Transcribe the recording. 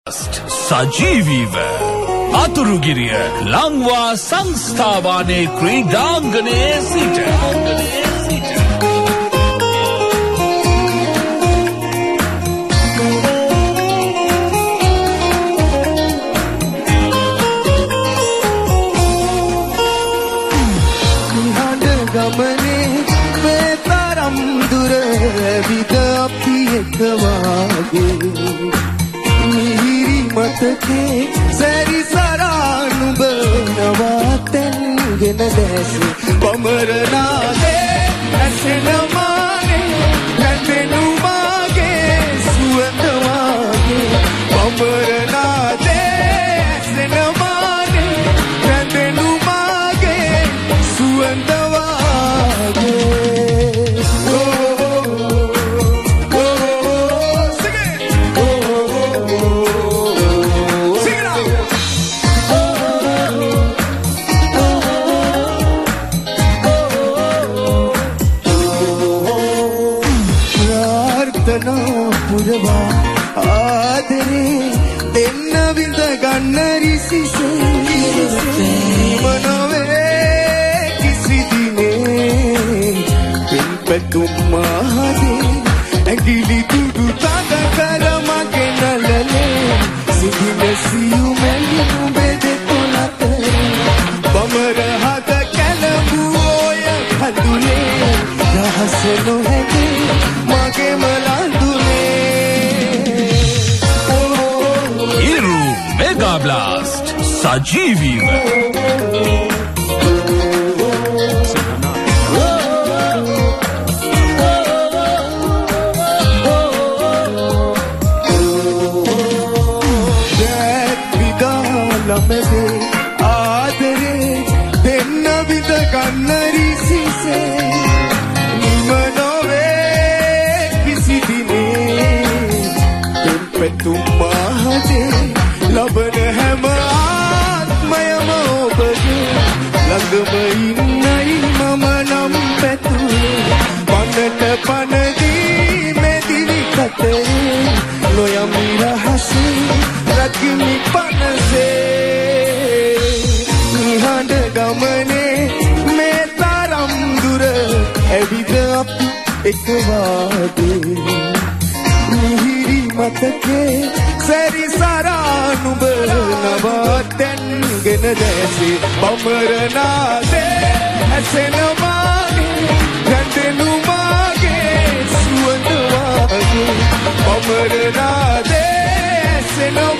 සජීවීව අතුරුගිරිය ලංවා සංස්ථාවානේ ක්‍රීඩාංගණයේ සිට ගමනේ මේ තරම් දුර විද අපි එක වාගේ මිහිරි මතකේ සැරිසරා නුඹ නවතන්ගෙන දැසි බමරනාදේ ඇසෙන මානේ රැඳෙනු මාගේ සුවඳ වාගේ බමරනාදේ ඇසෙන මානේ රැඳෙනු මාගේ සුවඳ පුරවා ආදරේ දෙන්න විඳ ගන්න රිසිසේ මනවේ කිසි දිනේ පෙම්පතුම් මහදේ ඇඟිලි දුඩු තද කර මගේ නලලේ සිහින සියුමැලි නුඹේ දෙතොලත බමර හද කැලඹුවෝය කඳුලේ රහස නොහැදී මගේ Mega Blast සජීවීව ළමදේ ආදරේ දෙන්න විඳ ගන්න රිසිසේ නිම නොවේ කිසි දිනේ පෙම්පතුම් මහදේ ලබන හැම ආත්මයම ඔබගේ ළඟම ඉන්නයි මම නම් පැතුවේ පනට පනදී මෙදිවි කතේ නොයමි රහසේ රකිමි පනසේ නිහඬ ගමනේ මේ තරම් දුර ඇවිද අපි එක වාගේ මිහිරි මතකේ සැරිසරා නුඹ නවතන්ගෙන දැසි බමරනාදේ ඇසෙන මාගේ රැඳෙනු මාගේ සුවඳ වාගේ බමරනාදේ ඇසෙන